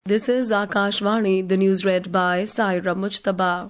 This is Akashvani, the news read by Saira Mujtaba.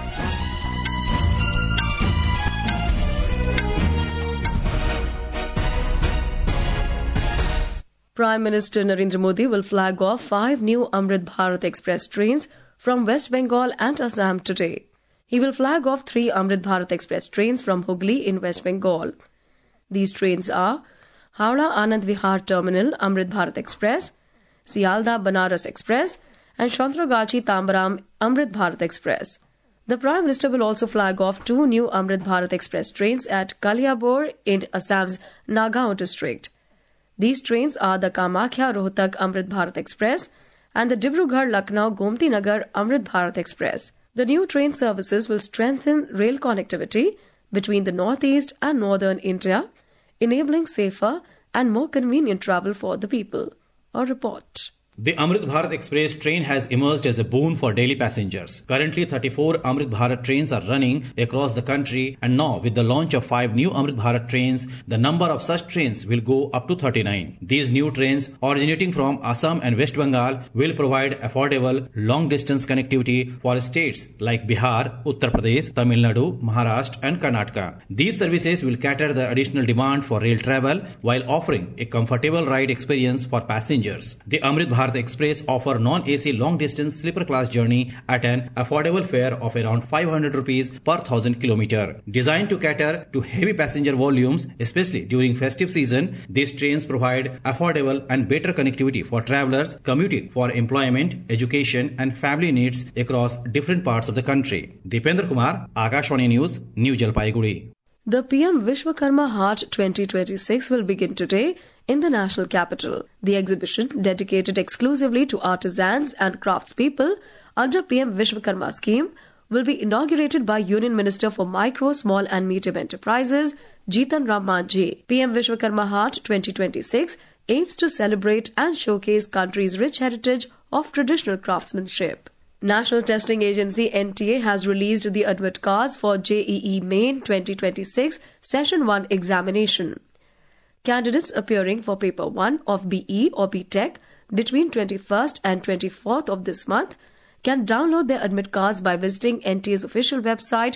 Prime Minister Narendra Modi will flag off 5 new Amrit Bharat Express trains from West Bengal and Assam today. He will flag off 3 Amrit Bharat Express trains from Hooghly in West Bengal. These trains are Howrah Anand Vihar Terminal Amrit Bharat Express, Sialdah Banaras Express and Chantragachi Tambaram Amrit Bharat Express. The Prime Minister will also flag off 2 new Amrit Bharat Express trains at Kaliabor in Assam's Nagaon district. These trains are the Kamakhya Rohtak Amrit Bharat Express and the Dibrugarh Lucknow Gomti Nagar Amrit Bharat Express. The new train services will strengthen rail connectivity between the northeast and northern India, enabling safer and more convenient travel for the people. A report. The Amrit Bharat Express train has emerged as a boon for daily passengers. Currently, 34 Amrit Bharat trains are running across the country, and now with the launch of 5 new Amrit Bharat trains, the number of such trains will go up to 39. These new trains, originating from Assam and West Bengal, will provide affordable long-distance connectivity for states like Bihar, Uttar Pradesh, Tamil Nadu, Maharashtra and Karnataka. These services will cater the additional demand for rail travel while offering a comfortable ride experience for passengers. The Amrit Bharat Express offer non-AC long-distance sleeper class journey at an affordable fare of around 500 rupees per 1000 km. Designed to cater to heavy passenger volumes, especially during festive season, these trains provide affordable and better connectivity for travelers commuting for employment, education and family needs across different parts of the country. Deependra Kumar, Akashvani News, New Jalpaiguri. The PM Vishwakarma Haat 2026 will begin today in the national capital. The exhibition, dedicated exclusively to artisans and craftspeople under PM Vishwakarma scheme, will be inaugurated by Union Minister for Micro, Small and Medium Enterprises, Jitan Ram Manjhi. PM Vishwakarma Haat 2026 aims to celebrate and showcase country's rich heritage of traditional craftsmanship. National Testing Agency NTA has released the admit cards for JEE Main 2026 Session 1 examination. Candidates appearing for Paper 1 of BE or BTech between 21st and 24th of this month can download their admit cards by visiting NTA's official website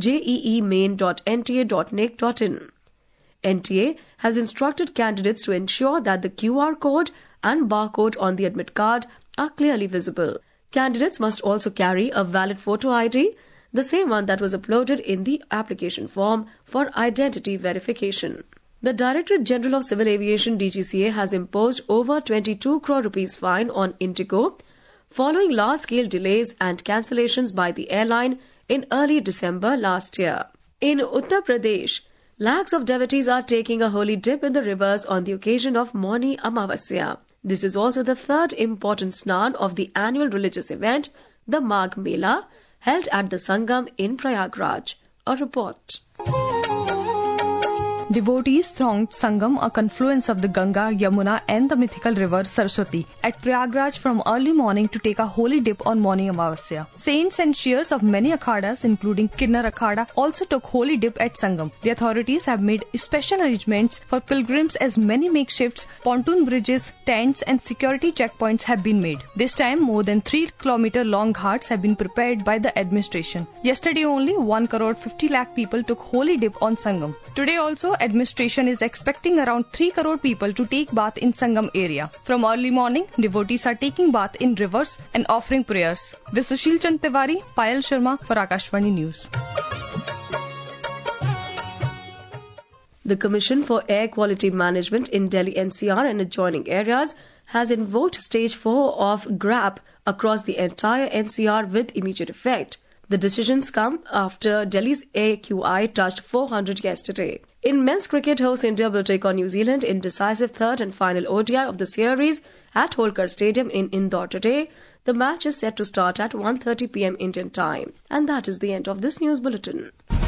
jeemain.nta.nic.in. NTA has instructed candidates to ensure that the QR code and barcode on the admit card are clearly visible. Candidates must also carry a valid photo ID, the same one that was uploaded in the application form for identity verification. The Directorate General of Civil Aviation DGCA has imposed over 22 crore rupees fine on Indigo following large-scale delays and cancellations by the airline in early December last year. In Uttar Pradesh, lakhs of devotees are taking a holy dip in the rivers on the occasion of Mauni Amavasya. This is also the third important snan of the annual religious event, the Magh Mela, held at the Sangam in Prayagraj. A report. Devotees thronged Sangam, a confluence of the Ganga, Yamuna and the mythical river Saraswati, at Prayagraj from early morning to take a holy dip on Mauni Amavasya. Saints and Shias of many akhadas, including Kinnar Akhada, also took holy dip at Sangam. The authorities have made special arrangements for pilgrims as many makeshifts, pontoon bridges, tents and security checkpoints have been made. This time, more than 3-kilometer long ghats have been prepared by the administration. Yesterday only, 1 crore 50 lakh people took holy dip on Sangam. Today also, administration is expecting around 3 crore people to take bath in Sangam area. From early morning, devotees are taking bath in rivers and offering prayers. With Sushil Chand Tiwari, Payal Sharma for Akashvani News. The Commission for Air Quality Management in Delhi NCR and adjoining areas has invoked Stage 4 of GRAP across the entire NCR with immediate effect. The decisions come after Delhi's AQI touched 400 yesterday. In men's cricket, host India will take on New Zealand in decisive third and final ODI of the series at Holkar Stadium in Indore today. The match is set to start at 1:30 p.m. Indian time. And that is the end of this news bulletin.